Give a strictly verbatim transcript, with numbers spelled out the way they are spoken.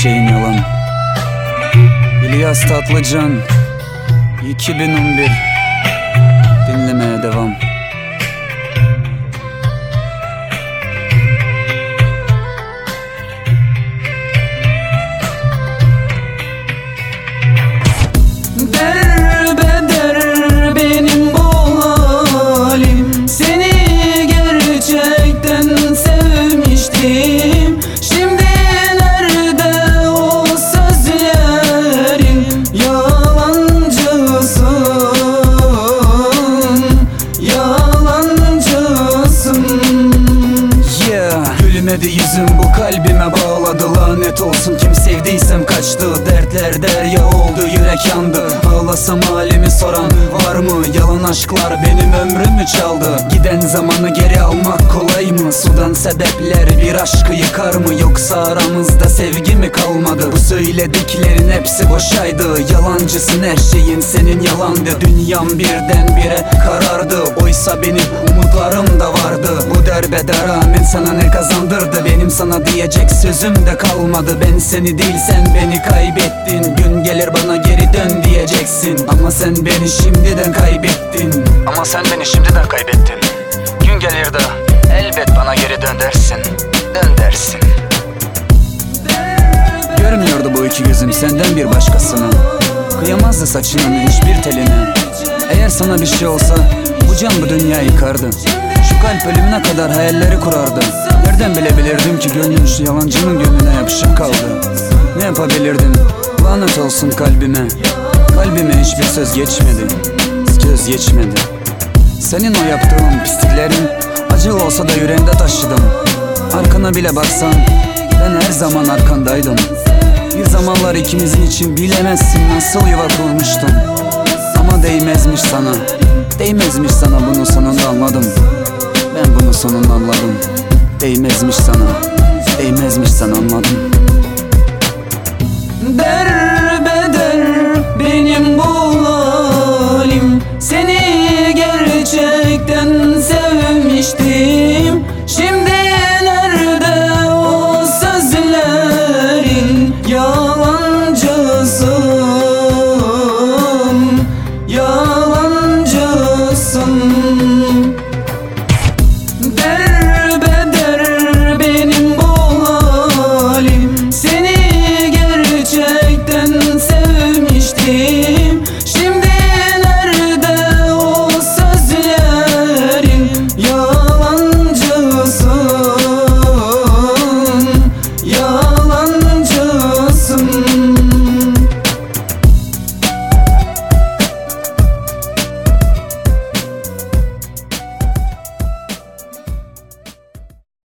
şeyin yalan. İlyas Tatlıcan, iki bin on bir. Dinlemeye devam. Derbeder benim bu halim, seni gerçekten sevmiştim. Şimdi nerede o sözlerin? Yalancısın, yalancısın. Yeah. Gülmedi yüzüm, bu kalbime bağladı. Lanet olsun, kim sevdiysem kaçtı. Dertler derya oldu, yürek yandı. Ağlasam halimi soran var mı? Yalan aşklar benim ömrümü çaldı. Giden zamanı geri almak kolay mı? Sudan sebepler bir aşkı yıkar mı? Yoksa aramızda sevgi mi kalmadı? Bu söylediklerin hepsi boşaydı. Yalancısın, her şeyin senin yalandı. Dünyam birdenbire karardı. Oysa benim umutlarım da vardı. Bu derbede rağmen sana ne kazandırdı? Benim sana diyecek sözüm de kalmadı. Ben seni değil, sen beni kaybettin. Gün gelir bana geri dön diyeceksin. Ama sen beni şimdiden kaybettin. Ama sen beni şimdiden kaybettin. Gün gelir de elbet bana geri dön dersin. Dön dersin. Görmüyordu bu iki gözüm senden bir başkasını. Kıyamazdı saçının hiçbir teline. Eğer sana bir şey olsa bu can bu dünyayı yıkardı. Şu kalp ölümüne kadar hayalleri kurardı. Nereden bilebilirdim ki gönlüm şu yalancının gönlüne yapışıp kaldı. Ne yapabilirdim? Lanet olsun kalbime. Kalbime hiçbir söz geçmedi. Söz geçmedi. Senin o yaptığın pisliklerin acılı olsa da yüreğimde taşıdım. Arkana bile baksan ben her zaman arkandaydım. Bir zamanlar ikimizin için bilemezsin nasıl yuva kurmuştum. Ama değmezmiş sana. Değmezmiş sana, bunu sonunda anladım. Ben bunu sonunda anladım. Değmezmiş sana. Değmezmiş sana, anladım. Derbeder benim bu halim, seni gerçekten sevmiştim. Şimdi nerede o sözlerin? Yalancısın, yalancısın. Derbeder benim bu halim, seni gerçekten sevmiştim. Şimdi nerede o sözlerin? Ya